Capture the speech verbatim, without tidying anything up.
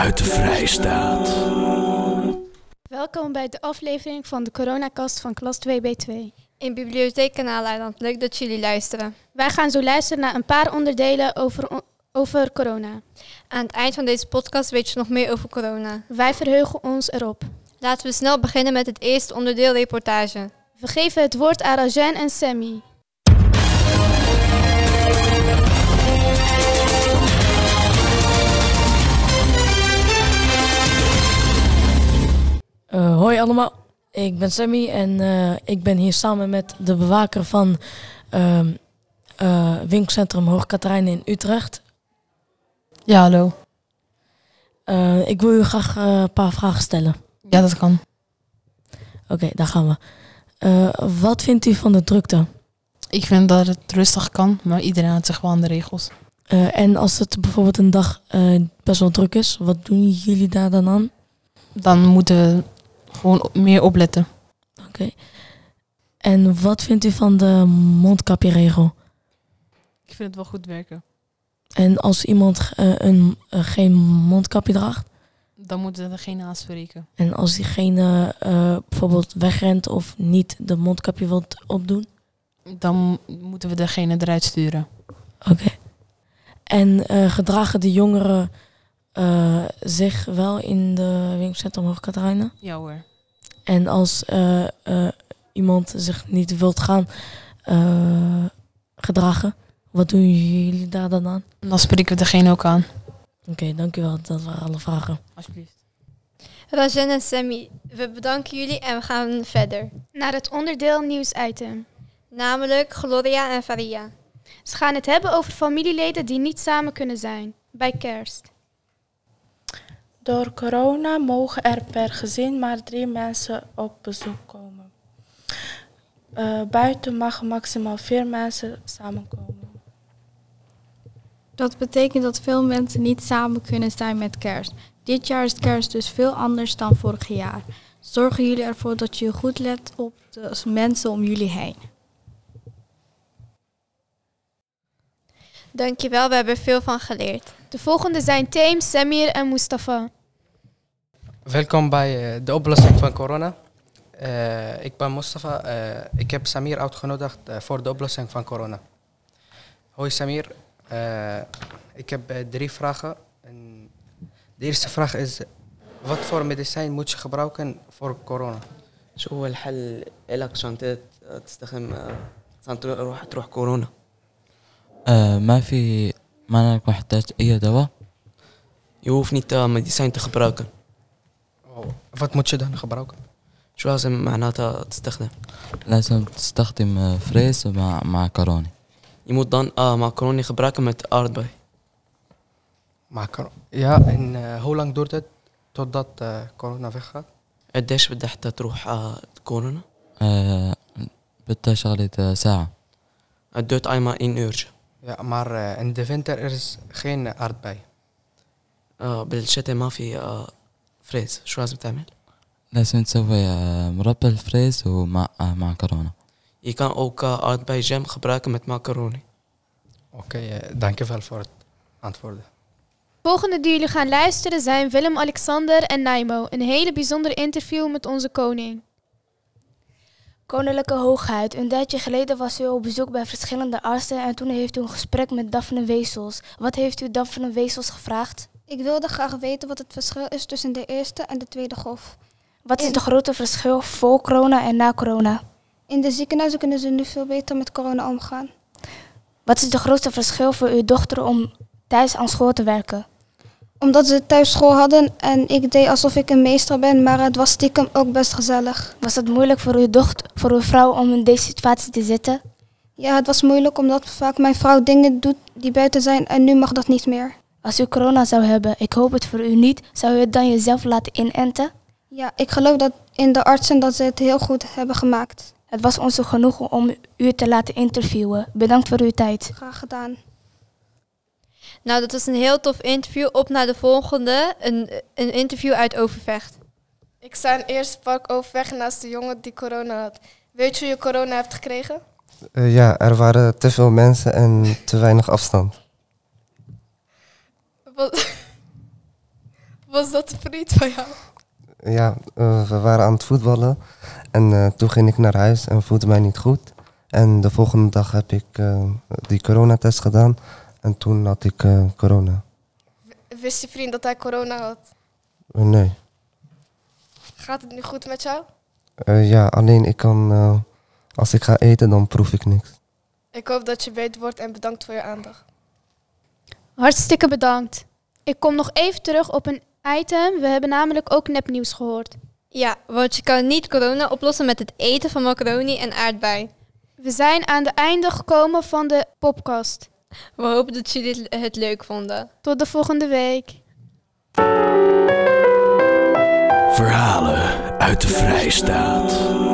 uit de Vrijstaat. Welkom bij de aflevering van de coronacast van klas twee B twee. In Bibliotheek Kanaaleiland. Leuk dat jullie luisteren. Wij gaan zo luisteren naar een paar onderdelen over, over corona. Aan het eind van deze podcast weet je nog meer over corona. Wij verheugen ons erop. Laten we snel beginnen met het eerste onderdeel reportage. We geven het woord aan Rajen en Sammy. Uh, hoi allemaal, ik ben Sammy en uh, ik ben hier samen met de bewaker van uh, uh, winkelcentrum Hoog Catharijnen in Utrecht. Ja, hallo. Uh, ik wil u graag uh, een paar vragen stellen. Ja, dat kan. Oké, okay, daar gaan we. Uh, wat vindt u van de drukte? Ik vind dat het rustig kan, maar iedereen houdt zich wel aan de regels. Uh, en als het bijvoorbeeld een dag uh, best wel druk is, wat doen jullie daar dan aan? Dan moeten we gewoon meer opletten. Oké. Okay. En wat vindt u van de mondkapjeregel? Ik vind het wel goed werken. En als iemand uh, een, uh, geen mondkapje draagt? Dan moeten we degene aanspreken. En als diegene uh, bijvoorbeeld wegrent of niet de mondkapje wilt opdoen? Dan moeten we degene eruit sturen. Oké. Okay. En uh, gedragen de jongeren uh, zich wel in de winkelcentrum Hoog Catharijnen? Ja hoor. En als uh, uh, iemand zich niet wilt gaan uh, gedragen, wat doen jullie daar dan aan? Dan spreken we degene ook aan. Oké, okay, dankjewel. Dat waren alle vragen. Alsjeblieft. Rajen en Sammy, we bedanken jullie en we gaan verder. Naar het onderdeel nieuwsitem. Namelijk Gloria en Faria. Ze gaan het hebben over familieleden die niet samen kunnen zijn, bij kerst. Door corona mogen er per gezin maar drie mensen op bezoek komen. Uh, buiten mag maximaal vier mensen samenkomen. Dat betekent dat veel mensen niet samen kunnen zijn met kerst. Dit jaar is kerst dus veel anders dan vorig jaar. Zorgen jullie ervoor dat je goed let op de mensen om jullie heen. Dankjewel, we hebben er veel van geleerd. De volgende zijn Teem, Samir en Mustafa. Welkom bij uh, de oplossing van corona. Uh, ik ben Mustafa. Uh, ik heb Samir uitgenodigd uh, voor de oplossing van corona. Hoi Samir. Uh, ik heb uh, drie vragen. En de eerste vraag is, wat voor medicijn moet je gebruiken voor corona? شو هو الحل لك عشان تستخدم عشان تروح تروح كورونا؟ آه ما في ما نحتاج أي دواء. Je hoeft niet uh, medicijn te gebruiken. Oh. Wat moet je dan gebruiken? شو لازم معناتها تستخدم؟ لازم تستخدم فريز مع مع كورونا. Je moet dan uh, macaroni gebruiken met aardbei. Macaroni. Ja, en uh, hoe lang duurt het totdat uh, corona weggaat? قديش بدها حتى تروح uh, كورونا؟ آه بدها شغلة ساعة. Het duurt eenmaal één uurtje. Ja, maar uh, in de winter er is geen aardbei. Uh, بالشتاء ما في uh, فريز. شو لازم تعمل؟ لازم تسوي مربى الفريز ومع مع كورونا. Je kan ook uh, aardbei jam gebruiken met macaroni. Oké, okay, uh, dankjewel voor het antwoorden. De volgende die jullie gaan luisteren zijn Willem-Alexander en Naimo. Een hele bijzondere interview met onze koning. Koninklijke Hoogheid, een tijdje geleden was u op bezoek bij verschillende artsen en toen heeft u een gesprek met Daphne Wessels. Wat heeft u Daphne Wessels gevraagd? Ik wilde graag weten wat het verschil is tussen de eerste en de tweede golf. Wat is het grote verschil voor corona en na corona? In de ziekenhuizen kunnen ze nu veel beter met corona omgaan. Wat is het grootste verschil voor uw dochter om thuis aan school te werken? Omdat ze thuis school hadden en ik deed alsof ik een meester ben, maar het was stiekem ook best gezellig. Was het moeilijk voor uw dochter, voor uw vrouw om in deze situatie te zitten? Ja, het was moeilijk omdat vaak mijn vrouw dingen doet die buiten zijn en nu mag dat niet meer. Als u corona zou hebben, ik hoop het voor u niet, zou u het dan jezelf laten inenten? Ja, ik geloof dat in de artsen dat ze het heel goed hebben gemaakt. Het was ons genoegen om u te laten interviewen. Bedankt voor uw tijd. Graag gedaan. Nou, dat was een heel tof interview. Op naar de volgende, een, een interview uit Overvecht. Ik sta in het eerste park Overvecht naast de jongen die corona had. Weet je hoe je corona hebt gekregen? Uh, ja, er waren te veel mensen en te weinig afstand. Wat, Was dat een vriend van jou? Ja, uh, we waren aan het voetballen. En uh, toen ging ik naar huis en voelde mij niet goed. En de volgende dag heb ik uh, die coronatest gedaan. En toen had ik uh, corona. W- wist je vriend dat hij corona had? Uh, nee. Gaat het nu goed met jou? Uh, ja, alleen ik kan... Uh, als ik ga eten, dan proef ik niks. Ik hoop dat je beter wordt en bedankt voor je aandacht. Hartstikke bedankt. Ik kom nog even terug op een item. We hebben namelijk ook nepnieuws gehoord. Ja, want je kan niet corona oplossen met het eten van macaroni en aardbei. We zijn aan het einde gekomen van de podcast. We hopen dat jullie het leuk vonden. Tot de volgende week. Verhalen uit de Vrijstaat.